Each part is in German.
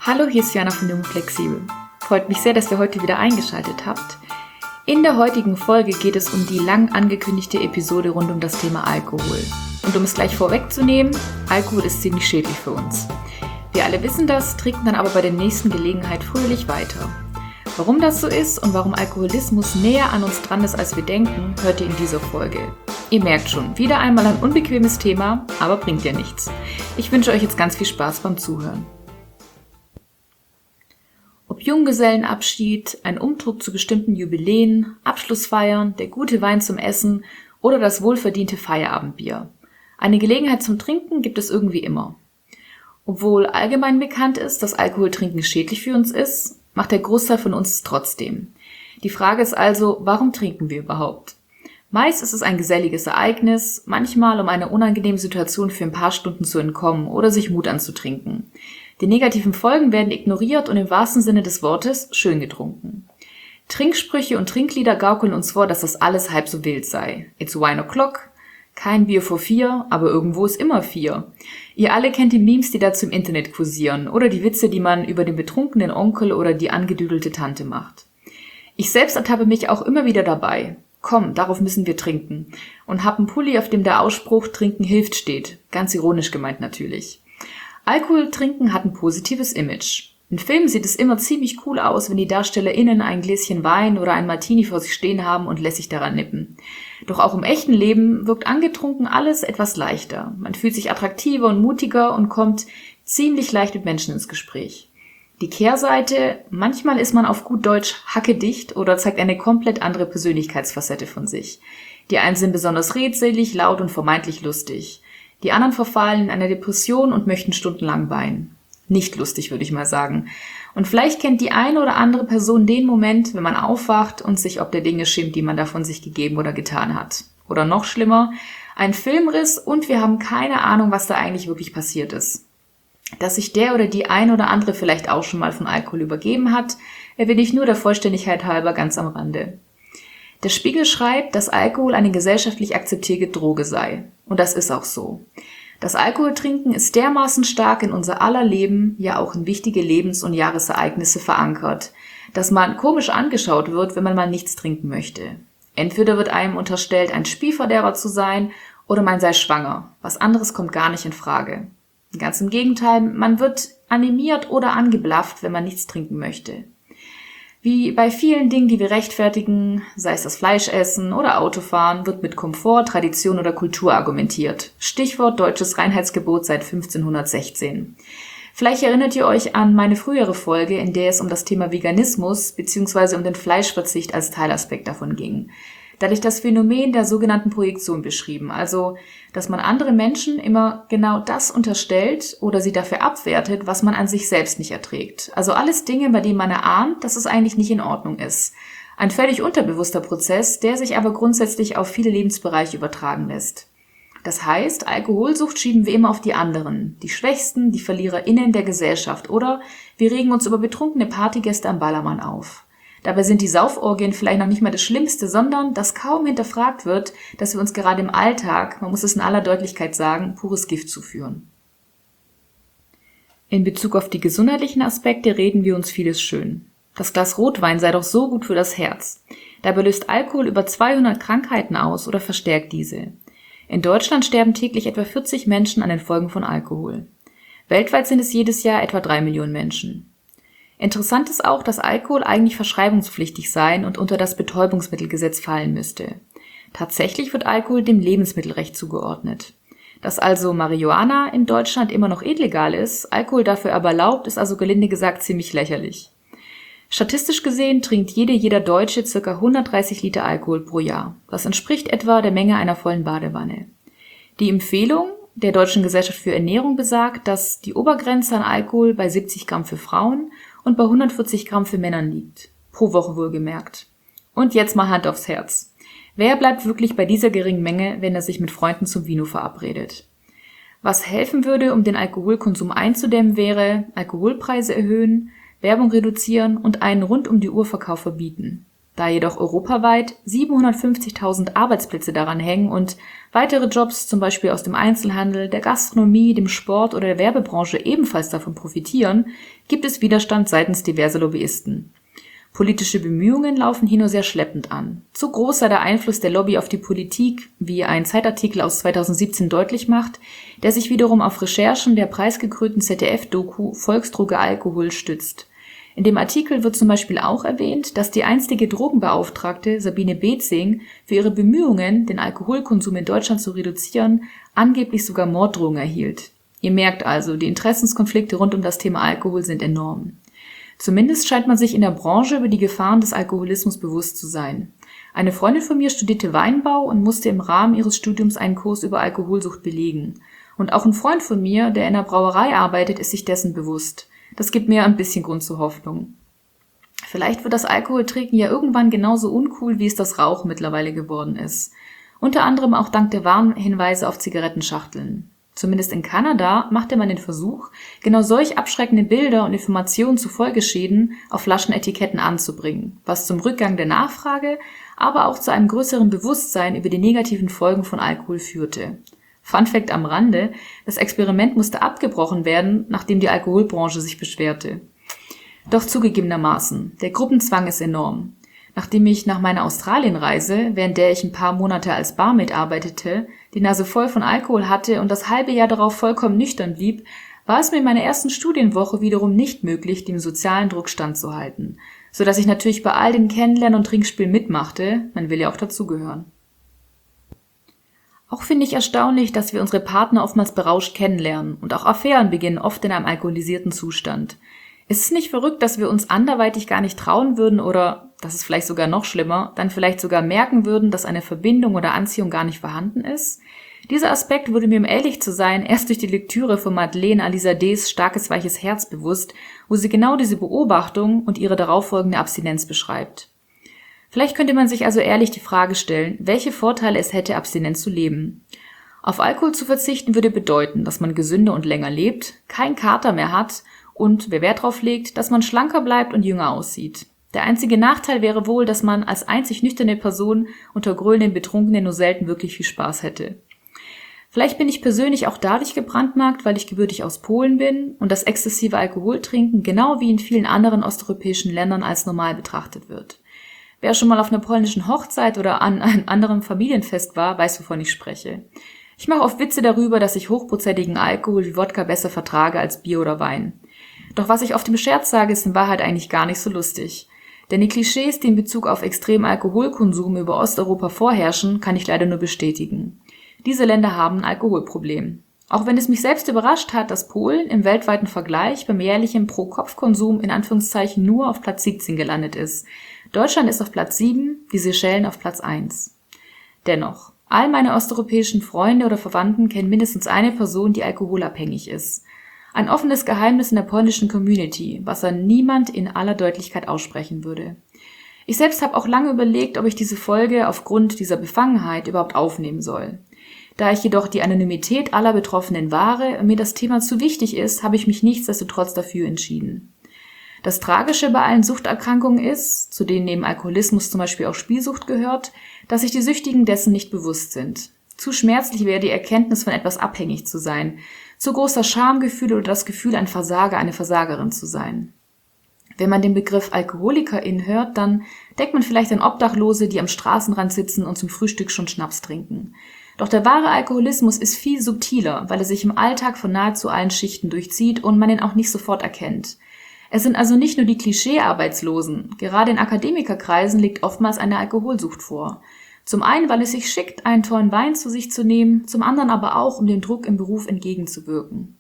Hallo, hier ist Jana von Jung Flexibel. Freut mich sehr, dass ihr heute wieder eingeschaltet habt. In der heutigen Folge geht es um die lang angekündigte Episode rund um das Thema Alkohol. Und um es gleich vorwegzunehmen, Alkohol ist ziemlich schädlich für uns. Wir alle wissen das, trinken dann aber bei der nächsten Gelegenheit fröhlich weiter. Warum das so ist und warum Alkoholismus näher an uns dran ist, als wir denken, hört ihr in dieser Folge. Ihr merkt schon, wieder einmal ein unbequemes Thema, aber bringt ja nichts. Ich wünsche euch jetzt ganz viel Spaß beim Zuhören. Ob Junggesellenabschied, ein Umzug zu bestimmten Jubiläen, Abschlussfeiern, der gute Wein zum Essen oder das wohlverdiente Feierabendbier. Eine Gelegenheit zum Trinken gibt es irgendwie immer. Obwohl allgemein bekannt ist, dass Alkoholtrinken schädlich für uns ist, macht der Großteil von uns es trotzdem. Die Frage ist also, warum trinken wir überhaupt? Meist ist es ein geselliges Ereignis, manchmal um einer unangenehmen Situation für ein paar Stunden zu entkommen oder sich Mut anzutrinken. Die negativen Folgen werden ignoriert und im wahrsten Sinne des Wortes schön getrunken. Trinksprüche und Trinklieder gaukeln uns vor, dass das alles halb so wild sei. It's wine o'clock, kein Bier vor 4, aber irgendwo ist immer 4. Ihr alle kennt die Memes, die dazu im Internet kursieren oder die Witze, die man über den betrunkenen Onkel oder die angedüdelte Tante macht. Ich selbst ertappe mich auch immer wieder dabei. Komm, darauf müssen wir trinken. Und hab einen Pulli, auf dem der Ausspruch Trinken hilft steht. Ganz ironisch gemeint natürlich. Alkohol trinken hat ein positives Image. In Filmen sieht es immer ziemlich cool aus, wenn die DarstellerInnen ein Gläschen Wein oder ein Martini vor sich stehen haben und lässig daran nippen. Doch auch im echten Leben wirkt angetrunken alles etwas leichter. Man fühlt sich attraktiver und mutiger und kommt ziemlich leicht mit Menschen ins Gespräch. Die Kehrseite, manchmal ist man auf gut Deutsch hackedicht oder zeigt eine komplett andere Persönlichkeitsfacette von sich. Die einen sind besonders redselig, laut und vermeintlich lustig. Die anderen verfallen in eine Depression und möchten stundenlang weinen. Nicht lustig, würde ich mal sagen. Und vielleicht kennt die eine oder andere Person den Moment, wenn man aufwacht und sich ob der Dinge schämt, die man da von sich gegeben oder getan hat. Oder noch schlimmer, ein Filmriss und wir haben keine Ahnung, was da eigentlich wirklich passiert ist. Dass sich der oder die ein oder andere vielleicht auch schon mal von Alkohol übergeben hat, erwähne ich nur der Vollständigkeit halber ganz am Rande. Der Spiegel schreibt, dass Alkohol eine gesellschaftlich akzeptierte Droge sei. Und das ist auch so. Das Alkoholtrinken ist dermaßen stark in unser aller Leben, ja auch in wichtige Lebens- und Jahresereignisse verankert, dass man komisch angeschaut wird, wenn man mal nichts trinken möchte. Entweder wird einem unterstellt, ein Spielverderber zu sein, oder man sei schwanger. Was anderes kommt gar nicht in Frage. Ganz im Gegenteil, man wird animiert oder angeblafft, wenn man nichts trinken möchte. Wie bei vielen Dingen, die wir rechtfertigen, sei es das Fleischessen oder Autofahren, wird mit Komfort, Tradition oder Kultur argumentiert. Stichwort deutsches Reinheitsgebot seit 1516. Vielleicht erinnert ihr euch an meine frühere Folge, in der es um das Thema Veganismus bzw. um den Fleischverzicht als Teilaspekt davon ging. Da hatte ich das Phänomen der sogenannten Projektion beschrieben, also dass man andere Menschen immer genau das unterstellt oder sie dafür abwertet, was man an sich selbst nicht erträgt. Also alles Dinge, bei denen man erahnt, dass es eigentlich nicht in Ordnung ist. Ein völlig unterbewusster Prozess, der sich aber grundsätzlich auf viele Lebensbereiche übertragen lässt. Das heißt, Alkoholsucht schieben wir immer auf die anderen, die Schwächsten, die VerliererInnen der Gesellschaft oder wir regen uns über betrunkene Partygäste am Ballermann auf. Dabei sind die Sauforgien vielleicht noch nicht mal das Schlimmste, sondern dass kaum hinterfragt wird, dass wir uns gerade im Alltag, man muss es in aller Deutlichkeit sagen, pures Gift zuführen. In Bezug auf die gesundheitlichen Aspekte reden wir uns vieles schön. Das Glas Rotwein sei doch so gut für das Herz. Dabei löst Alkohol über 200 Krankheiten aus oder verstärkt diese. In Deutschland sterben täglich etwa 40 Menschen an den Folgen von Alkohol. Weltweit sind es jedes Jahr etwa 3 Millionen Menschen. Interessant ist auch, dass Alkohol eigentlich verschreibungspflichtig sein und unter das Betäubungsmittelgesetz fallen müsste. Tatsächlich wird Alkohol dem Lebensmittelrecht zugeordnet. Dass also Marihuana in Deutschland immer noch illegal ist, Alkohol dafür aber erlaubt, ist also gelinde gesagt ziemlich lächerlich. Statistisch gesehen trinkt jeder Deutsche ca. 130 Liter Alkohol pro Jahr. Das entspricht etwa der Menge einer vollen Badewanne. Die Empfehlung der Deutschen Gesellschaft für Ernährung besagt, dass die Obergrenze an Alkohol bei 70 Gramm für Frauen und bei 140 Gramm für Männern liegt. Pro Woche wohlgemerkt. Und jetzt mal Hand aufs Herz. Wer bleibt wirklich bei dieser geringen Menge, wenn er sich mit Freunden zum Vino verabredet? Was helfen würde, um den Alkoholkonsum einzudämmen, wäre Alkoholpreise erhöhen, Werbung reduzieren und einen Rund-um-die-Uhr-Verkauf verbieten. Da jedoch europaweit 750.000 Arbeitsplätze daran hängen und weitere Jobs, zum Beispiel aus dem Einzelhandel, der Gastronomie, dem Sport oder der Werbebranche ebenfalls davon profitieren, gibt es Widerstand seitens diverser Lobbyisten. Politische Bemühungen laufen hier nur sehr schleppend an. Zu groß sei der Einfluss der Lobby auf die Politik, wie ein Zeitartikel aus 2017 deutlich macht, der sich wiederum auf Recherchen der preisgekrönten ZDF-Doku Volksdroge Alkohol stützt. In dem Artikel wird zum Beispiel auch erwähnt, dass die einstige Drogenbeauftragte Sabine Betzing für ihre Bemühungen, den Alkoholkonsum in Deutschland zu reduzieren, angeblich sogar Morddrohungen erhielt. Ihr merkt also, die Interessenskonflikte rund um das Thema Alkohol sind enorm. Zumindest scheint man sich in der Branche über die Gefahren des Alkoholismus bewusst zu sein. Eine Freundin von mir studierte Weinbau und musste im Rahmen ihres Studiums einen Kurs über Alkoholsucht belegen. Und auch ein Freund von mir, der in der Brauerei arbeitet, ist sich dessen bewusst. Das gibt mir ein bisschen Grund zur Hoffnung. Vielleicht wird das Alkoholtrinken ja irgendwann genauso uncool, wie es das Rauchen mittlerweile geworden ist. Unter anderem auch dank der Warnhinweise auf Zigarettenschachteln. Zumindest in Kanada machte man den Versuch, genau solch abschreckende Bilder und Informationen zu Folgeschäden auf Flaschenetiketten anzubringen, was zum Rückgang der Nachfrage, aber auch zu einem größeren Bewusstsein über die negativen Folgen von Alkohol führte. Fun Fact am Rande: Das Experiment musste abgebrochen werden, nachdem die Alkoholbranche sich beschwerte. Doch zugegebenermaßen, der Gruppenzwang ist enorm. Nachdem ich nach meiner Australienreise, während der ich ein paar Monate als Barmaid arbeitete, die Nase voll von Alkohol hatte und das halbe Jahr darauf vollkommen nüchtern blieb, war es mir in meiner ersten Studienwoche wiederum nicht möglich, dem sozialen Druck standzuhalten, sodass ich natürlich bei all den Kennenlernen und Trinkspielen mitmachte, man will ja auch dazugehören. Auch finde ich erstaunlich, dass wir unsere Partner oftmals berauscht kennenlernen und auch Affären beginnen oft in einem alkoholisierten Zustand. Ist es nicht verrückt, dass wir uns anderweitig gar nicht trauen würden oder, das ist vielleicht sogar noch schlimmer, dann vielleicht sogar merken würden, dass eine Verbindung oder Anziehung gar nicht vorhanden ist? Dieser Aspekt wurde mir, um ehrlich zu sein, erst durch die Lektüre von Madeleine Alizadehs Starkes weiches Herz bewusst, wo sie genau diese Beobachtung und ihre darauffolgende Abstinenz beschreibt. Vielleicht könnte man sich also ehrlich die Frage stellen, welche Vorteile es hätte, abstinent zu leben. Auf Alkohol zu verzichten würde bedeuten, dass man gesünder und länger lebt, keinen Kater mehr hat und, wer Wert drauf legt, dass man schlanker bleibt und jünger aussieht. Der einzige Nachteil wäre wohl, dass man als einzig nüchterne Person unter grölenden Betrunkenen nur selten wirklich viel Spaß hätte. Vielleicht bin ich persönlich auch dadurch gebrandmarkt, weil ich gebürtig aus Polen bin und das exzessive Alkoholtrinken genau wie in vielen anderen osteuropäischen Ländern als normal betrachtet wird. Wer schon mal auf einer polnischen Hochzeit oder an einem anderen Familienfest war, weiß, wovon ich spreche. Ich mache oft Witze darüber, dass ich hochprozentigen Alkohol wie Wodka besser vertrage als Bier oder Wein. Doch was ich oft im Scherz sage, ist in Wahrheit eigentlich gar nicht so lustig. Denn die Klischees, die in Bezug auf extremen Alkoholkonsum über Osteuropa vorherrschen, kann ich leider nur bestätigen. Diese Länder haben ein Alkoholproblem. Auch wenn es mich selbst überrascht hat, dass Polen im weltweiten Vergleich beim jährlichen Pro-Kopf-Konsum in Anführungszeichen nur auf Platz 17 gelandet ist. Deutschland ist auf Platz 7, die Seychellen auf Platz 1. Dennoch, all meine osteuropäischen Freunde oder Verwandten kennen mindestens eine Person, die alkoholabhängig ist. Ein offenes Geheimnis in der polnischen Community, was dann niemand in aller Deutlichkeit aussprechen würde. Ich selbst habe auch lange überlegt, ob ich diese Folge aufgrund dieser Befangenheit überhaupt aufnehmen soll. Da ich jedoch die Anonymität aller Betroffenen wahre und mir das Thema zu wichtig ist, habe ich mich nichtsdestotrotz dafür entschieden. Das Tragische bei allen Suchterkrankungen ist, zu denen neben Alkoholismus zum Beispiel auch Spielsucht gehört, dass sich die Süchtigen dessen nicht bewusst sind. Zu schmerzlich wäre die Erkenntnis, von etwas abhängig zu sein, zu großer Schamgefühl oder das Gefühl, ein Versager, eine Versagerin zu sein. Wenn man den Begriff Alkoholikerin hört, dann denkt man vielleicht an Obdachlose, die am Straßenrand sitzen und zum Frühstück schon Schnaps trinken. Doch der wahre Alkoholismus ist viel subtiler, weil er sich im Alltag von nahezu allen Schichten durchzieht und man ihn auch nicht sofort erkennt. Es sind also nicht nur die Klischee-Arbeitslosen, gerade in Akademikerkreisen liegt oftmals eine Alkoholsucht vor. Zum einen, weil es sich schickt, einen tollen Wein zu sich zu nehmen, zum anderen aber auch, um dem Druck im Beruf entgegenzuwirken.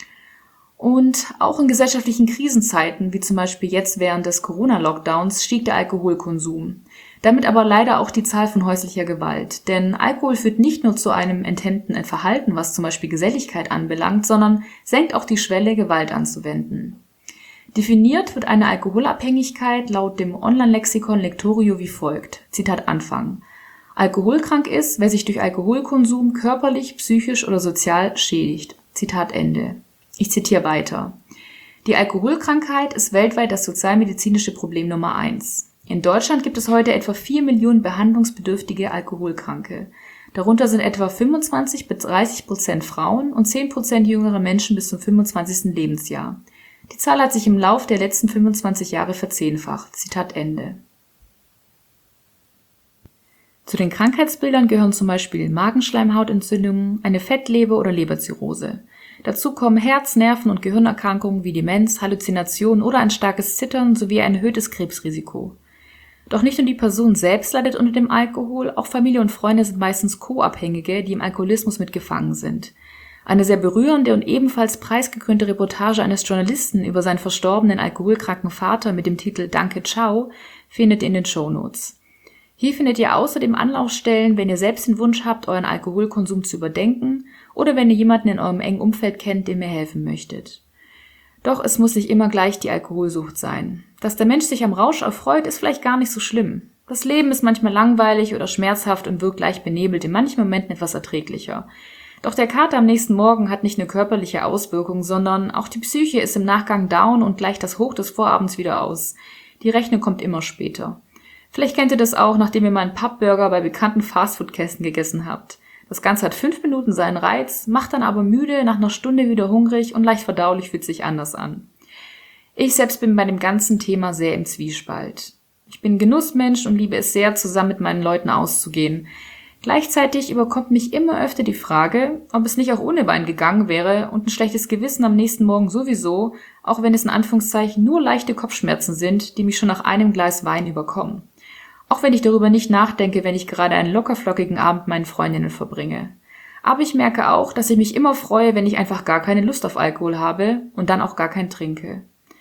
Und auch in gesellschaftlichen Krisenzeiten, wie zum Beispiel jetzt während des Corona-Lockdowns, stieg der Alkoholkonsum. Damit aber leider auch die Zahl von häuslicher Gewalt. Denn Alkohol führt nicht nur zu einem enthemmten Verhalten, was zum Beispiel Geselligkeit anbelangt, sondern senkt auch die Schwelle, Gewalt anzuwenden. Definiert wird eine Alkoholabhängigkeit laut dem Online-Lexikon Lectorio wie folgt. Zitat Anfang. Alkoholkrank ist, wer sich durch Alkoholkonsum körperlich, psychisch oder sozial schädigt. Zitat Ende. Ich zitiere weiter. Die Alkoholkrankheit ist weltweit das sozialmedizinische Problem Nummer 1. In Deutschland gibt es heute etwa 4 Millionen behandlungsbedürftige Alkoholkranke. Darunter sind etwa 25-30% Frauen und 10% jüngere Menschen bis zum 25. Lebensjahr. Die Zahl hat sich im Lauf der letzten 25 Jahre verzehnfacht. Zitat Ende. Zu den Krankheitsbildern gehören zum Beispiel Magenschleimhautentzündungen, eine Fettleber oder Leberzirrhose. Dazu kommen Herz-, Nerven- und Gehirnerkrankungen wie Demenz, Halluzinationen oder ein starkes Zittern sowie ein erhöhtes Krebsrisiko. Doch nicht nur die Person selbst leidet unter dem Alkohol, auch Familie und Freunde sind meistens Co-Abhängige, die im Alkoholismus mitgefangen sind. Eine sehr berührende und ebenfalls preisgekrönte Reportage eines Journalisten über seinen verstorbenen alkoholkranken Vater mit dem Titel Danke, ciao findet ihr in den Shownotes. Hier findet ihr außerdem Anlaufstellen, wenn ihr selbst den Wunsch habt, euren Alkoholkonsum zu überdenken oder wenn ihr jemanden in eurem engen Umfeld kennt, dem ihr helfen möchtet. Doch es muss nicht immer gleich die Alkoholsucht sein. Dass der Mensch sich am Rausch erfreut, ist vielleicht gar nicht so schlimm. Das Leben ist manchmal langweilig oder schmerzhaft und wirkt leicht benebelt, in manchen Momenten etwas erträglicher. Doch der Kater am nächsten Morgen hat nicht nur körperliche Auswirkungen, sondern auch die Psyche ist im Nachgang down und gleicht das Hoch des Vorabends wieder aus. Die Rechnung kommt immer später. Vielleicht kennt ihr das auch, nachdem ihr mal einen Pappburger bei bekannten Fastfood-Kästen gegessen habt. Das Ganze hat 5 Minuten seinen Reiz, macht dann aber müde, nach einer Stunde wieder hungrig und leicht verdaulich fühlt sich anders an. Ich selbst bin bei dem ganzen Thema sehr im Zwiespalt. Ich bin Genussmensch und liebe es sehr, zusammen mit meinen Leuten auszugehen. Gleichzeitig überkommt mich immer öfter die Frage, ob es nicht auch ohne Wein gegangen wäre und ein schlechtes Gewissen am nächsten Morgen sowieso, auch wenn es in Anführungszeichen nur leichte Kopfschmerzen sind, die mich schon nach einem Glas Wein überkommen. Auch wenn ich darüber nicht nachdenke, wenn ich gerade einen lockerflockigen Abend mit meinen Freundinnen verbringe. Aber ich merke auch, dass ich mich immer freue, wenn ich einfach gar keine Lust auf Alkohol habe und dann auch gar keinen trinke.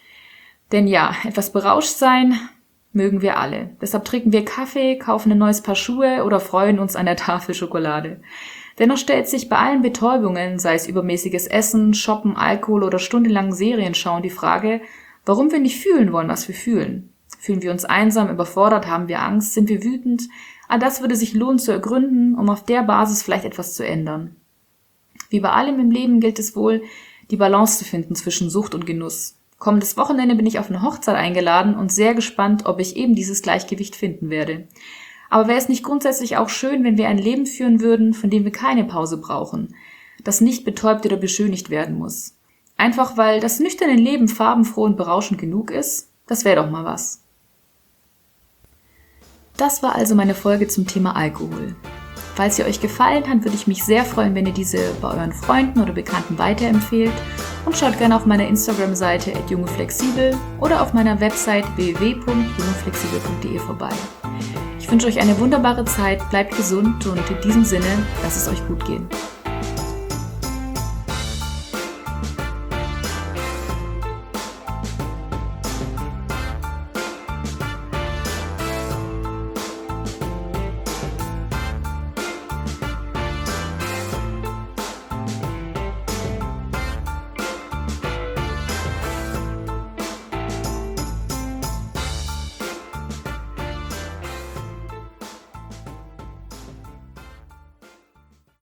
Denn ja, etwas berauscht sein mögen wir alle. Deshalb trinken wir Kaffee, kaufen ein neues Paar Schuhe oder freuen uns an der Tafel Schokolade. Dennoch stellt sich bei allen Betäubungen, sei es übermäßiges Essen, Shoppen, Alkohol oder stundenlangen Serien schauen, die Frage, warum wir nicht fühlen wollen, was wir fühlen. Fühlen wir uns einsam, überfordert, haben wir Angst, sind wir wütend? All das würde sich lohnen zu ergründen, um auf der Basis vielleicht etwas zu ändern. Wie bei allem im Leben gilt es wohl, die Balance zu finden zwischen Sucht und Genuss. Kommendes Wochenende bin ich auf eine Hochzeit eingeladen und sehr gespannt, ob ich eben dieses Gleichgewicht finden werde. Aber wäre es nicht grundsätzlich auch schön, wenn wir ein Leben führen würden, von dem wir keine Pause brauchen, das nicht betäubt oder beschönigt werden muss? Einfach weil das nüchterne Leben farbenfroh und berauschend genug ist? Das wäre doch mal was. Das war also meine Folge zum Thema Alkohol. Falls sie euch gefallen hat, würde ich mich sehr freuen, wenn ihr diese bei euren Freunden oder Bekannten weiterempfehlt und schaut gerne auf meiner Instagram-Seite @jungeflexibel oder auf meiner Website www.jungeflexibel.de vorbei. Ich wünsche euch eine wunderbare Zeit, bleibt gesund und in diesem Sinne, lasst es euch gut gehen.